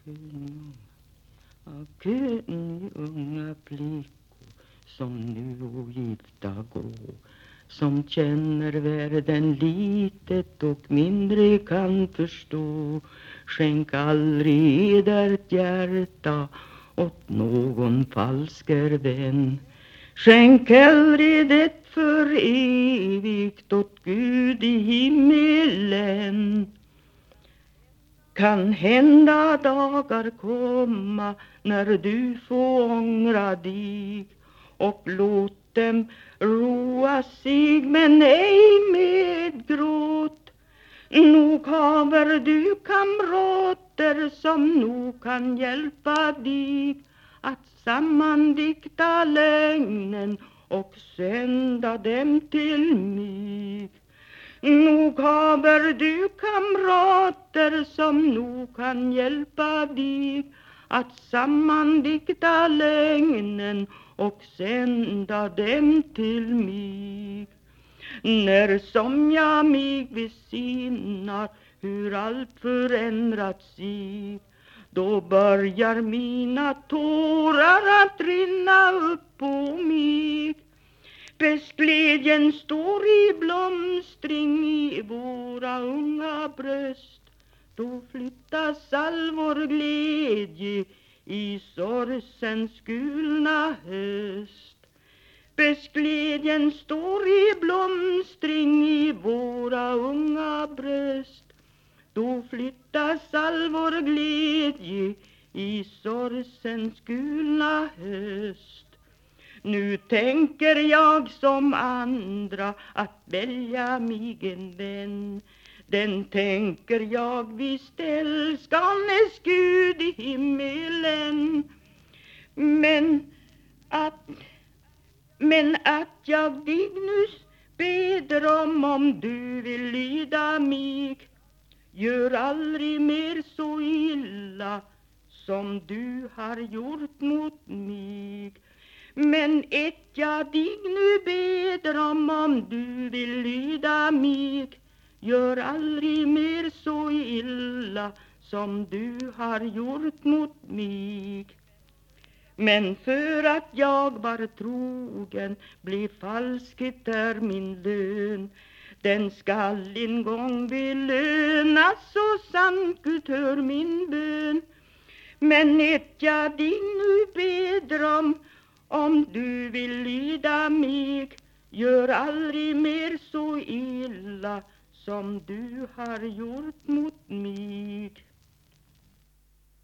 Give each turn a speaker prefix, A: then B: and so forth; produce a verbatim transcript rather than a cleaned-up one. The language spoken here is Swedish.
A: Akön ni unga flickor som nu ogifta går, som känner världen litet och mindre kan förstå. Skänk aldrig edert hjärta åt någon falsker vän. Skänk hellre det för evigt åt Gud i himmelen. Kan hända dagar komma när du får ångra dig, och låt dem roa sig men ej med gråt. Nog haver du kamrater som nog kan hjälpa dig att sammandikta lögnen och sända dem till mig. Nog haver du kamrater som nog kan hjälpa dig att sammandikta lögnen och sända dem till mig. När som jag mig besinnar hur allt förändrat sig, då börjar mina tårar att rinna upp på mig. Pestglädjen står i blomstring i våra unga bröst, då flyttas all vår glädje i sorgsens gulna höst. Pestglädjen står i blomstring i våra unga bröst, då flyttas all vår glädje i sorgsens gulna höst. Nu tänker jag som andra att välja mig en vän. Den tänker jag visst älskandes Gud i himmelen. Men att, men att jag dig nu beder om, om du vill lyda mig, gör aldrig mer så illa som du har gjort mot mig. Men ett jag dig nu beder om, om du vill lyda mig, gör aldrig mer så illa som du har gjort mot mig. Men för att jag var trogen blev falskhet är min lön. Den skall en gång belönas, så sant Gud hör min bön. Men ett jag dig nu beder om, om du vill lyda mig, gör aldrig mer så illa som du har gjort mot mig.